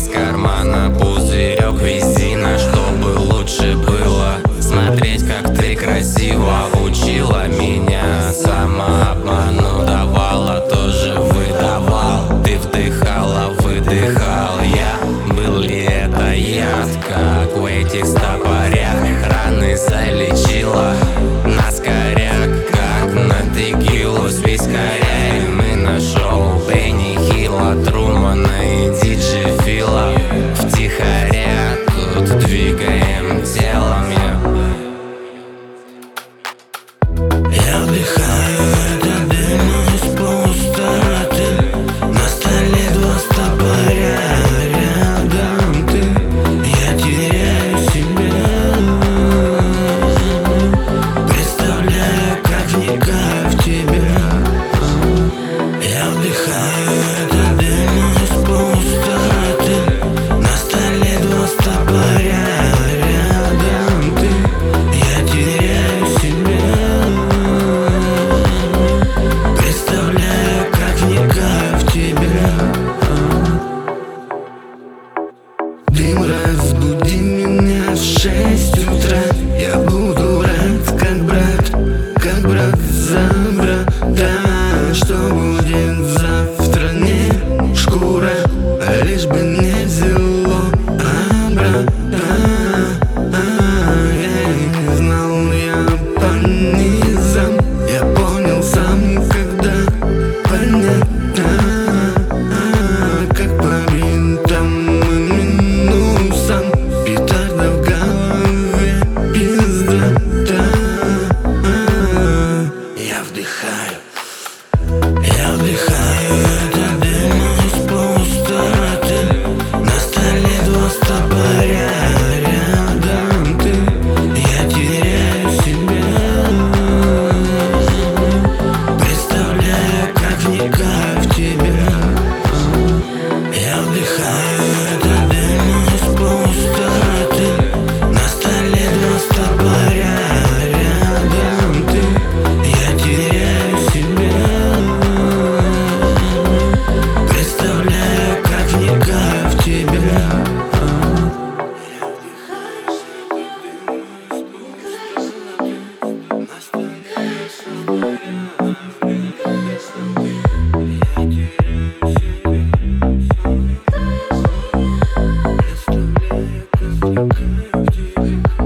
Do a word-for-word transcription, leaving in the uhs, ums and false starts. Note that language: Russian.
из кармана пузырек визина, чтобы лучше было смотреть, как ты красиво учила меня. Самообману давала, тоже выдавал. Ты вдыхала, выдыхал я. Был ли это яд, как в этих стопорях? Раны залечила на скоряк, как на текилу с вискаря. И мы на шоу Бенни Хилла, Трумана и Диджей Фила. Втихаря тут двигаем телом я. Я вдыхаю этот дым из пустоты. На столе два стопоря, рядом ты. Я теряю себя. Представляю, как вникаю в тебя. Я вдыхаю этот дым из пустоты. На столе два стопоря, рядом ты. Я теряю себя. Представляю, как вникаю в тебя. Дым, разбуди меня в шесть утра. Я буду рад, как брат, как брат за брата. Что будет завтра, не шкура, лишь бы не взяло обратно. Я не знал, я по низам. Я понял сам, когда понятно, как по винтам и минусам. Петарда в голове, пиздата. Я вдыхаю, я вдыхаю этот дым из пустоты. На столе два стопоря, рядом ты. Я теряю себя. Представляю, как вникаю в тебя. Я вдыхаю этот дым из пустоты. На столе два стопоря, рядом ты. Я теряю себя. Представляю, как вникаю в тебя. Представляю, как вникаю в тебя.